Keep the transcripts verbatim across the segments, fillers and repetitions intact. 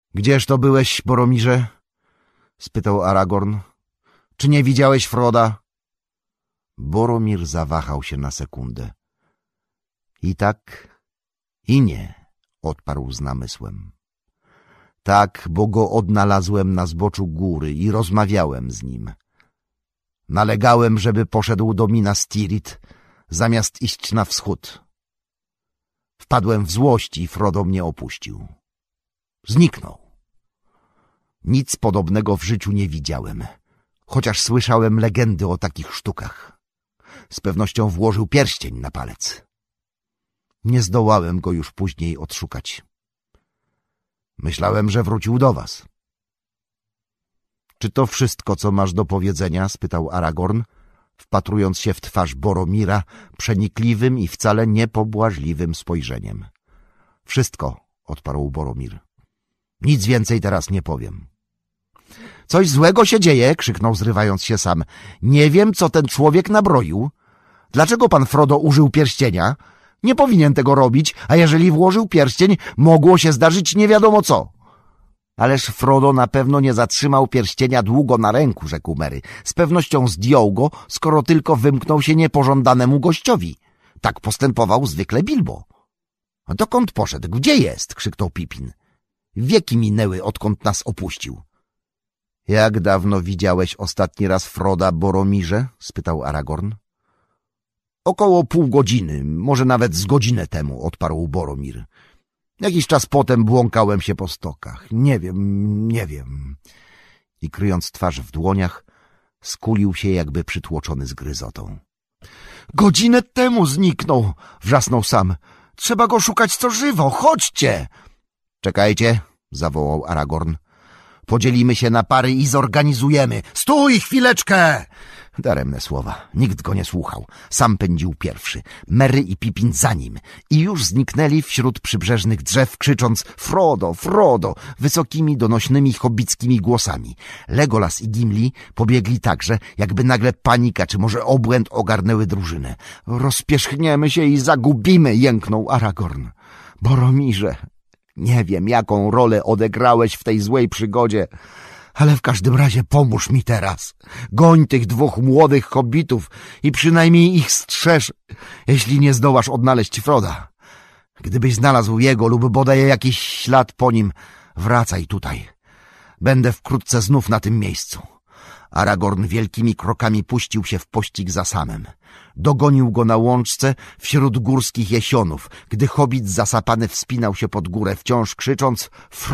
— Gdzież to byłeś, Boromirze? — spytał Aragorn. — Czy nie widziałeś Froda? Boromir zawahał się na sekundę. — I tak, i nie — odparł z namysłem. — Tak, bo go odnalazłem na zboczu góry i rozmawiałem z nim. Nalegałem, żeby poszedł do Minas Tirith, zamiast iść na wschód. Wpadłem w złość i Frodo mnie opuścił. Zniknął. Nic podobnego w życiu nie widziałem, chociaż słyszałem legendy o takich sztukach. Z pewnością włożył pierścień na palec. Nie zdołałem go już później odszukać. Myślałem, że wrócił do was. — Czy to wszystko, co masz do powiedzenia? — spytał Aragorn, wpatrując się w twarz Boromira przenikliwym i wcale niepobłażliwym spojrzeniem. — Wszystko — odparł Boromir. — Nic więcej teraz nie powiem. — Coś złego się dzieje! — krzyknął, zrywając się Sam. — Nie wiem, co ten człowiek nabroił. Dlaczego pan Frodo użył pierścienia? Nie powinien tego robić, a jeżeli włożył pierścień, mogło się zdarzyć nie wiadomo co. Ależ Frodo na pewno nie zatrzymał pierścienia długo na ręku, rzekł Merry. Z pewnością zdjął go, skoro tylko wymknął się niepożądanemu gościowi. Tak postępował zwykle Bilbo. — Dokąd poszedł? Gdzie jest? — krzyknął Pippin. Wieki minęły, odkąd nas opuścił. — Jak dawno widziałeś ostatni raz Froda, Boromirze? — spytał Aragorn. — Około pół godziny, może nawet z godzinę temu — odparł Boromir. Jakiś czas potem błąkałem się po stokach. Nie wiem, nie wiem. I kryjąc twarz w dłoniach, skulił się jakby przytłoczony zgryzotą. — Godzinę temu zniknął! — wrzasnął Sam. — Trzeba go szukać co żywo! Chodźcie! — Czekajcie! — zawołał Aragorn. — Podzielimy się na pary i zorganizujemy. — Stój chwileczkę! Daremne słowa. Nikt go nie słuchał. Sam pędził pierwszy. Merry i Pippin za nim. I już zniknęli wśród przybrzeżnych drzew, krzycząc Frodo, Frodo, wysokimi, donośnymi, hobbickimi głosami. Legolas i Gimli pobiegli także, jakby nagle panika, czy może obłęd ogarnęły drużynę. Rozpierzchniemy się i zagubimy, jęknął Aragorn. Boromirze, nie wiem, jaką rolę odegrałeś w tej złej przygodzie, ale w każdym razie pomóż mi teraz. Goń tych dwóch młodych hobbitów i przynajmniej ich strzeż, jeśli nie zdołasz odnaleźć Froda. Gdybyś znalazł jego lub bodaj jakiś ślad po nim, wracaj tutaj. Będę wkrótce znów na tym miejscu. Aragorn wielkimi krokami puścił się w pościg za Samem. Dogonił go na łączce wśród górskich jesionów, gdy hobbit zasapany wspinał się pod górę, wciąż krzycząc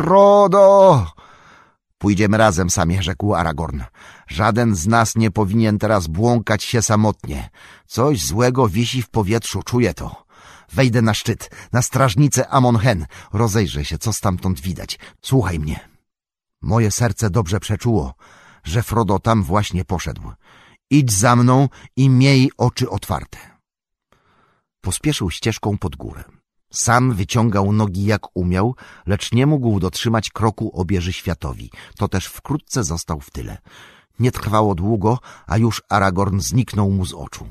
Frodo! Pójdziemy razem, Samie, rzekł Aragorn. Żaden z nas nie powinien teraz błąkać się samotnie. Coś złego wisi w powietrzu, czuję to. Wejdę na szczyt, na strażnicę Amon Hen. Rozejrzę się, co stamtąd widać. Słuchaj mnie. Moje serce dobrze przeczuło, że Frodo tam właśnie poszedł. Idź za mną i miej oczy otwarte. Pospieszył ścieżką pod górę. Sam wyciągał nogi jak umiał, lecz nie mógł dotrzymać kroku obieży światowi. To też wkrótce został w tyle. Nie trwało długo, a już Aragorn zniknął mu z oczu.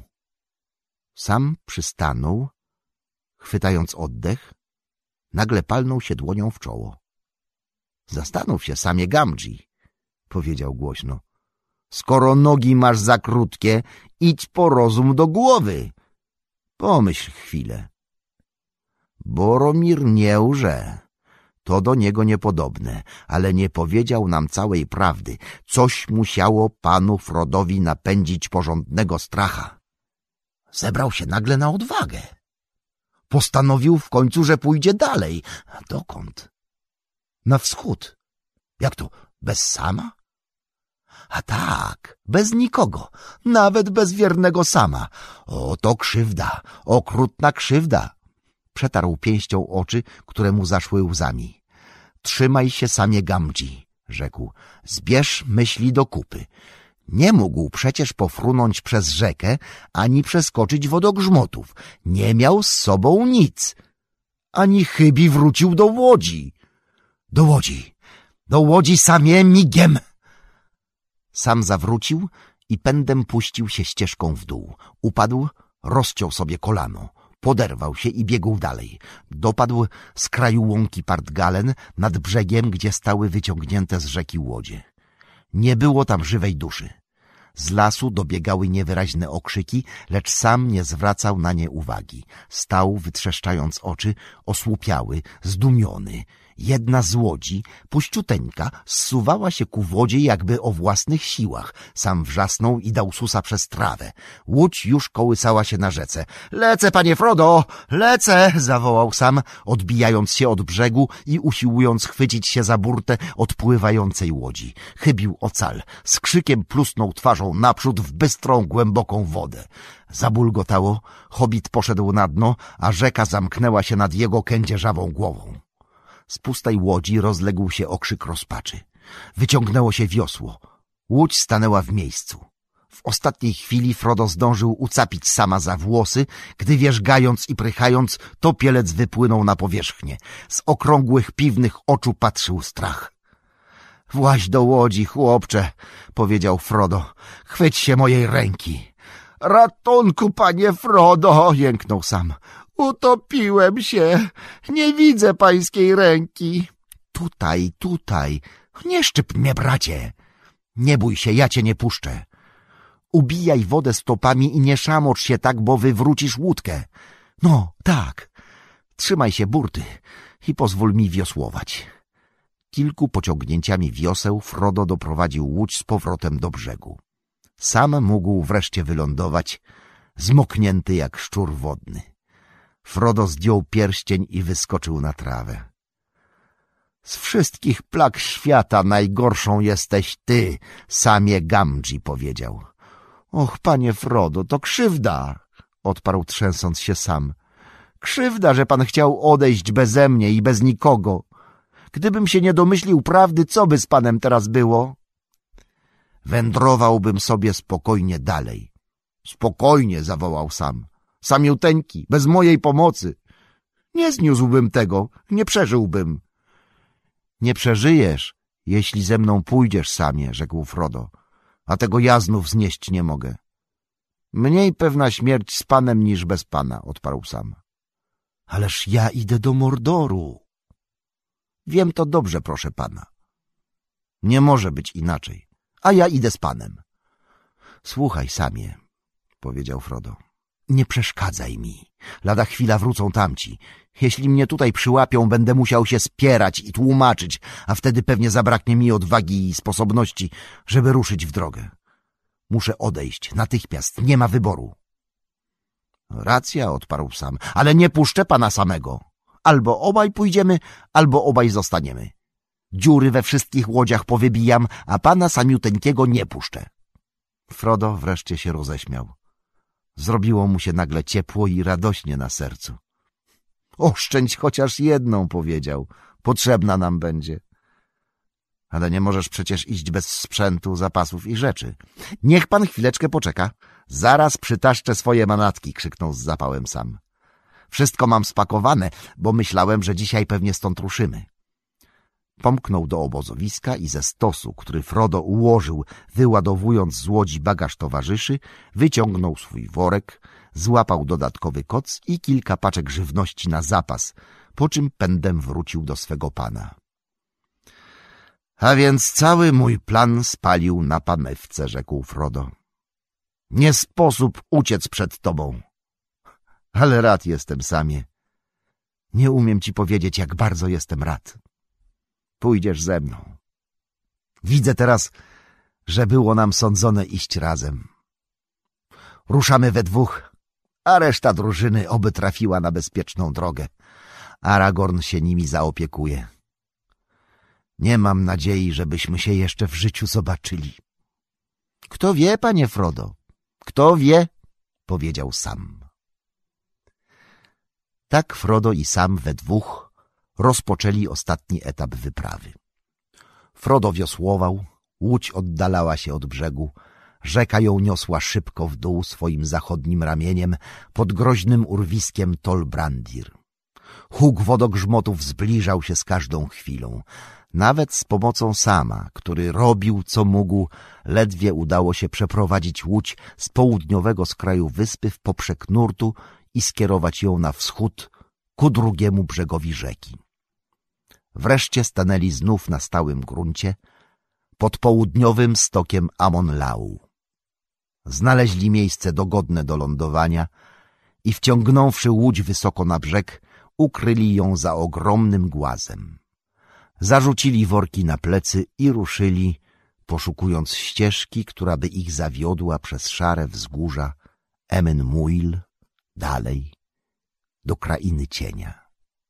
Sam przystanął, chwytając oddech, nagle palnął się dłonią w czoło. — Zastanów się, Samie Gamgee — powiedział głośno. — Skoro nogi masz za krótkie, idź po rozum do głowy. Pomyśl chwilę. Boromir nie łże. To do niego niepodobne, ale nie powiedział nam całej prawdy. Coś musiało panu Frodowi napędzić porządnego stracha. Zebrał się nagle na odwagę. Postanowił w końcu, że pójdzie dalej. A dokąd? Na wschód. Jak to? Bez Sama? A tak, bez nikogo, nawet bez wiernego Sama. O, to krzywda, okrutna krzywda. Przetarł pięścią oczy, które mu zaszły łzami. Trzymaj się, Samie Gamgee, rzekł. Zbierz myśli do kupy. Nie mógł przecież pofrunąć przez rzekę, ani przeskoczyć wodogrzmotów. Nie miał z sobą nic. Ani chybi wrócił do łodzi. Do łodzi, do łodzi, Samie, migiem! Sam zawrócił i pędem puścił się ścieżką w dół. Upadł, rozciął sobie kolano. Poderwał się i biegł dalej. Dopadł z kraju łąki Partgalen nad brzegiem, gdzie stały wyciągnięte z rzeki łodzie. Nie było tam żywej duszy. Z lasu dobiegały niewyraźne okrzyki, lecz sam nie zwracał na nie uwagi. Stał, wytrzeszczając oczy, osłupiały, zdumiony. Jedna z łodzi, puściuteńka, zsuwała się ku wodzie jakby o własnych siłach. Sam wrzasnął i dał susa przez trawę. Łódź już kołysała się na rzece. — Lecę, panie Frodo, lecę! — zawołał sam, odbijając się od brzegu i usiłując chwycić się za burtę odpływającej łodzi. Chybił ocal. Z krzykiem plusnął twarzą naprzód w bystrą, głęboką wodę. Zabulgotało, hobbit poszedł na dno, a rzeka zamknęła się nad jego kędzierzawą głową. Z pustej łodzi rozległ się okrzyk rozpaczy. Wyciągnęło się wiosło. Łódź stanęła w miejscu. W ostatniej chwili Frodo zdążył ucapić sama za włosy, gdy wierzgając i prychając, topielec wypłynął na powierzchnię. Z okrągłych, piwnych oczu patrzył strach. — Właź do łodzi, chłopcze — powiedział Frodo. — Chwyć się mojej ręki. — Ratunku, panie Frodo! — jęknął sam. Utopiłem się. Nie widzę pańskiej ręki. Tutaj, tutaj. Nie szczyp mnie, bracie. Nie bój się, ja cię nie puszczę. Ubijaj wodę stopami i nie szamocz się tak, bo wywrócisz łódkę. No, tak. Trzymaj się burty i pozwól mi wiosłować. Kilku pociągnięciami wioseł Frodo doprowadził łódź z powrotem do brzegu. Sam mógł wreszcie wylądować, zmoknięty jak szczur wodny. Frodo zdjął pierścień i wyskoczył na trawę. — Z wszystkich plag świata najgorszą jesteś ty, samie Gamgee — powiedział. — Och, panie Frodo, to krzywda — odparł trzęsąc się sam. — Krzywda, że pan chciał odejść beze mnie i bez nikogo. Gdybym się nie domyślił prawdy, co by z panem teraz było? Wędrowałbym sobie spokojnie dalej. — Spokojnie — zawołał sam. — Samiuteńki, bez mojej pomocy. Nie zniósłbym tego, nie przeżyłbym. — Nie przeżyjesz, jeśli ze mną pójdziesz, samie — rzekł Frodo. — A tego ja znów znieść nie mogę. — Mniej pewna śmierć z panem niż bez pana — odparł sam. — Ależ ja idę do Mordoru. — Wiem to dobrze, proszę pana. — Nie może być inaczej, a ja idę z panem. — Słuchaj, samie — powiedział Frodo. Nie przeszkadzaj mi. Lada chwila wrócą tamci. Jeśli mnie tutaj przyłapią, będę musiał się spierać i tłumaczyć, a wtedy pewnie zabraknie mi odwagi i sposobności, żeby ruszyć w drogę. Muszę odejść natychmiast, nie ma wyboru. Racja, odparł sam, ale nie puszczę pana samego. Albo obaj pójdziemy, albo obaj zostaniemy. Dziury we wszystkich łodziach powybijam, a pana samiuteńkiego nie puszczę. Frodo wreszcie się roześmiał. Zrobiło mu się nagle ciepło i radośnie na sercu. Oszczędź chociaż jedną, powiedział. Potrzebna nam będzie. Ale nie możesz przecież iść bez sprzętu, zapasów i rzeczy. Niech pan chwileczkę poczeka. Zaraz przytaszczę swoje manatki, krzyknął z zapałem sam. Wszystko mam spakowane, bo myślałem, że dzisiaj pewnie stąd ruszymy. Pomknął do obozowiska i ze stosu, który Frodo ułożył, wyładowując z łodzi bagaż towarzyszy, wyciągnął swój worek, złapał dodatkowy koc i kilka paczek żywności na zapas, po czym pędem wrócił do swego pana. A więc cały mój plan spalił na panewce, rzekł Frodo. Nie sposób uciec przed tobą. Ale rad jestem, samie. Nie umiem ci powiedzieć, jak bardzo jestem rad. Pójdziesz ze mną. Widzę teraz, że było nam sądzone iść razem. Ruszamy we dwóch, a reszta drużyny oby trafiła na bezpieczną drogę. Aragorn się nimi zaopiekuje. Nie mam nadziei, żebyśmy się jeszcze w życiu zobaczyli. Kto wie, panie Frodo, kto wie, powiedział Sam. Tak Frodo i Sam we dwóch rozpoczęli ostatni etap wyprawy. Frodo wiosłował, łódź oddalała się od brzegu, rzeka ją niosła szybko w dół swoim zachodnim ramieniem pod groźnym urwiskiem Tol Brandir. Huk wodogrzmotów zbliżał się z każdą chwilą. Nawet z pomocą Sama, który robił co mógł, ledwie udało się przeprowadzić łódź z południowego skraju wyspy w poprzek nurtu i skierować ją na wschód ku drugiemu brzegowi rzeki. Wreszcie stanęli znów na stałym gruncie pod południowym stokiem Amon-Lau. Znaleźli miejsce dogodne do lądowania i wciągnąwszy łódź wysoko na brzeg, ukryli ją za ogromnym głazem. Zarzucili worki na plecy i ruszyli, poszukując ścieżki, która by ich zawiodła przez szare wzgórza Emen-Muil, dalej, do krainy cienia.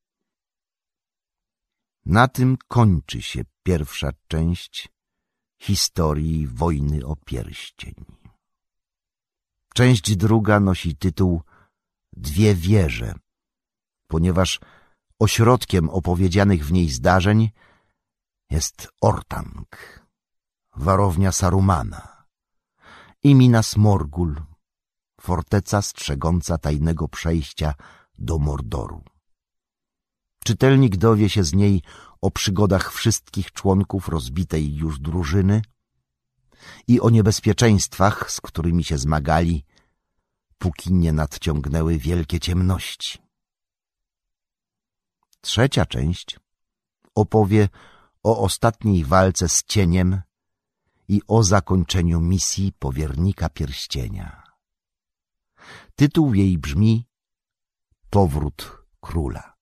Na tym kończy się pierwsza część historii wojny o pierścień. Część druga nosi tytuł Dwie wieże, ponieważ ośrodkiem opowiedzianych w niej zdarzeń jest Ortang, warownia Sarumana, i Minas Morgul, forteca strzegąca tajnego przejścia do Mordoru. Czytelnik dowie się z niej o przygodach wszystkich członków rozbitej już drużyny i o niebezpieczeństwach, z którymi się zmagali, póki nie nadciągnęły wielkie ciemności. Trzecia część opowie o ostatniej walce z cieniem i o zakończeniu misji powiernika pierścienia. Tytuł jej brzmi Powrót króla.